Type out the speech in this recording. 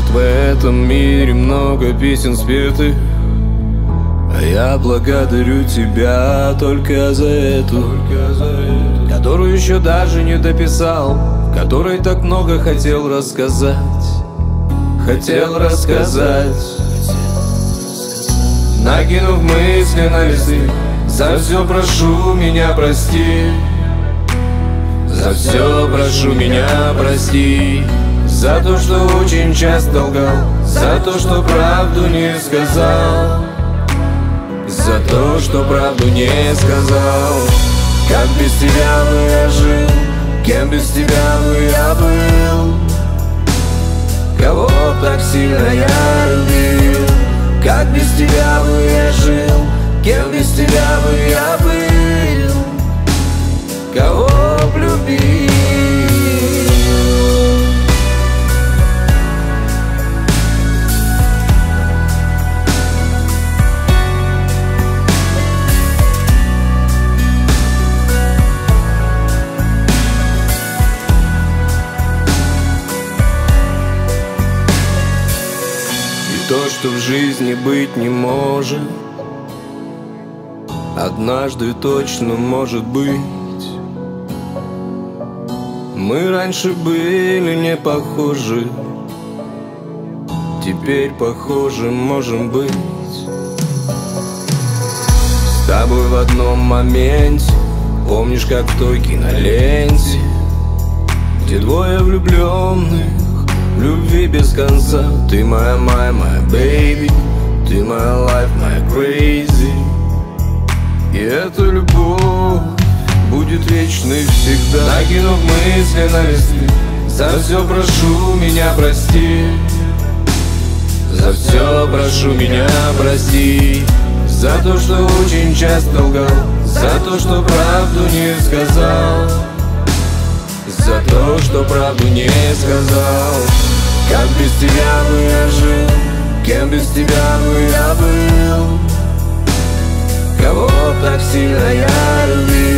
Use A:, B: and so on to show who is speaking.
A: в этом мире много песен спетых, а я благодарю тебя только за эту, которую еще даже не дописал, которой так много хотел рассказать. Накинув мысли на листы, за все прошу меня прости. За все прошу меня прости. За то, что очень часто лгал, за то, что правду не сказал, за то, что правду не сказал. Как без тебя бы я жил, кем без тебя бы я был, кого так сильно я любил. Как без тебя бы я жил, кем без тебя бы я был, кого б любил. То, что в жизни быть не может, однажды точно может быть. Мы раньше были не похожи, теперь похожи можем быть. С тобой в одном моменте, помнишь, как в той киноленте, где двое влюбленных в любви без конца. Ты моя моя baby, ты моя life, моя crazy. И эта любовь будет вечной всегда. Накинув мысли на листы, за все прошу меня прости. За все прошу меня прости. За то, что очень часто лгал, за то, что правду не сказал, за то, что правду не сказал. Как без тебя бы я жил, кем без тебя бы я был, кого так сильно я любил.